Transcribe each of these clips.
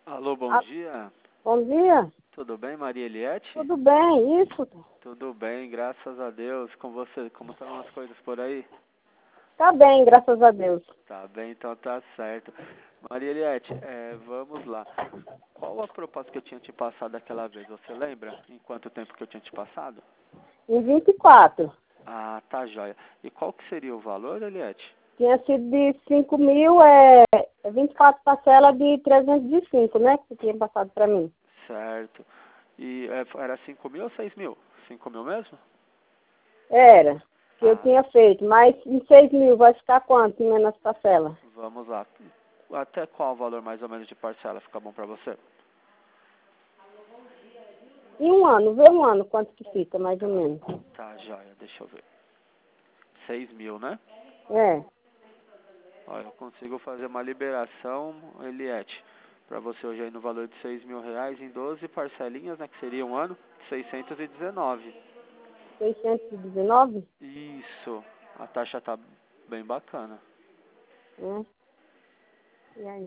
Alô, bom Ah, dia. bom dia. Tudo bem, Maria Eliette? Tudo bem, isso? Tudo bem, graças a Deus. Com você, como estão as coisas por aí? Tá bem, graças a Deus. Tá bem, então tá certo. Maria Eliette, vamos lá. Qual a proposta que eu tinha te passado aquela vez? Você lembra em quanto tempo que eu tinha te passado? Em 24. Ah, tá joia. E qual que seria o valor, Eliette? Tinha sido de 5 mil, 24 parcelas de 305, né? Que você tinha passado pra mim. Certo. E era 5 mil ou 6 mil? 5 mil mesmo? Era, que eu Ah, tinha feito. Mas em 6 mil vai ficar quanto em menos parcelas? vamos lá. Até qual o valor mais ou menos de parcela fica bom pra você? Em um ano, vê um ano quanto que fica, mais ou menos. Tá joia, deixa eu ver. 6 mil, né? É, Olha, eu consigo fazer uma liberação, Eliette, para você hoje aí no valor de 6 mil reais em 12 parcelinhas, né? Que seria um ano, 619. 619, Isso, a taxa tá bem bacana. né? E aí?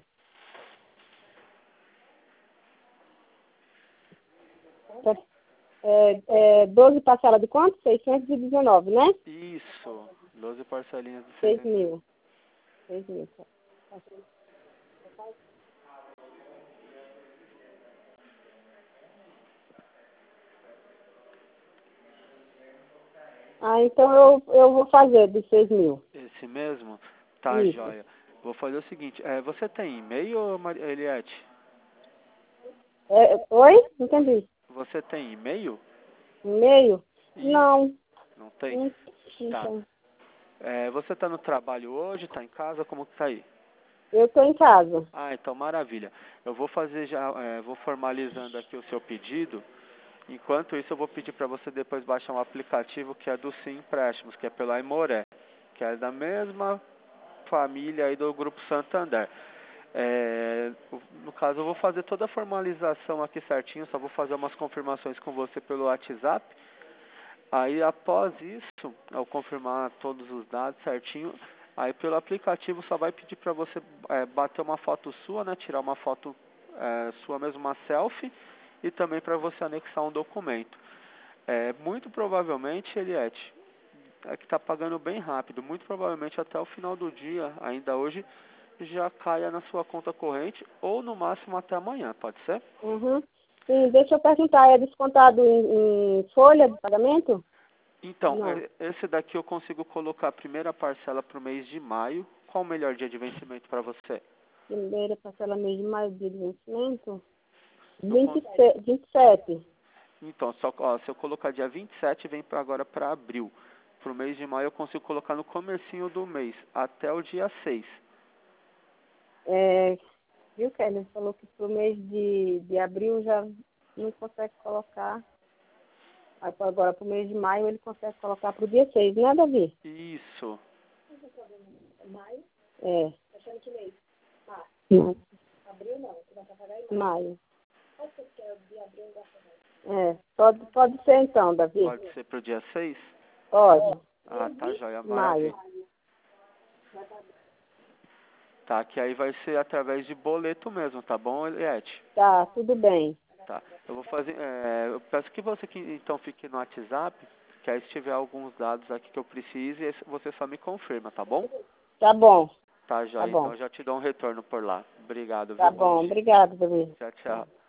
12 parcelas de quanto? 619, né? Isso, 12 parcelinhas de 6 600. mil. 6 mil. Ah, então eu vou fazer de 6 mil. Esse mesmo? Tá Isso. joia. Vou fazer o seguinte, você tem e-mail, Eliette? Oi? Entendi. Você tem e-mail? E-mail? Isso, Não. não tem? Não, não Tá. tem. Você tá no trabalho hoje, tá em casa, como que tá aí? Eu estou em casa. Ah, então maravilha. Eu vou fazer já, vou formalizando aqui o seu pedido. Enquanto isso, eu vou pedir para você depois baixar um aplicativo que é do Sim Empréstimos, que é pela Aimoré, que é da mesma família aí do Grupo Santander. No caso, eu vou fazer toda a formalização aqui certinho, só vou fazer umas confirmações com você pelo WhatsApp. Aí, após isso, ao confirmar todos os dados certinho, aí pelo aplicativo só vai pedir para você bater uma foto sua, né? Tirar uma foto sua mesmo, uma selfie, e também para você anexar um documento. Muito provavelmente, Eliette, é que está pagando bem rápido, muito provavelmente até o final do dia, ainda hoje, já caia na sua conta corrente, ou no máximo até amanhã, pode ser? Uhum. Sim, deixa eu perguntar, é descontado em folha de pagamento? Então, Não. esse daqui eu consigo colocar a primeira parcela para o mês de maio. Qual o melhor dia de vencimento para você? Primeira parcela mês de maio de vencimento? Eu cons- 27. Então, se eu colocar dia 27, vem agora para abril. Para o mês de maio eu consigo colocar no comecinho do mês, até o dia 6. Viu, Kelly? Falou que pro mês de abril já não consegue colocar. Aí agora pro mês de maio ele consegue colocar pro dia 6, né, Davi? Isso. É. Não. Maio. Pode ser então, Davi. Pode ser para o dia 6? Pode. Ah, tá joia, Maio. maravilha. Tá, que aí vai ser através de boleto mesmo, tá bom, Eliette? Tá, tudo bem. Tá. Eu vou fazer. Eu peço que você então fique no WhatsApp, que aí se tiver alguns dados aqui que eu precise, você só me confirma, tá bom? Tá bom, Tá, tá joia. Então bom. eu já te dou um retorno por lá. Obrigado, Tá viu? Bom bom. dia. Obrigada, Davi. Tchau, tchau.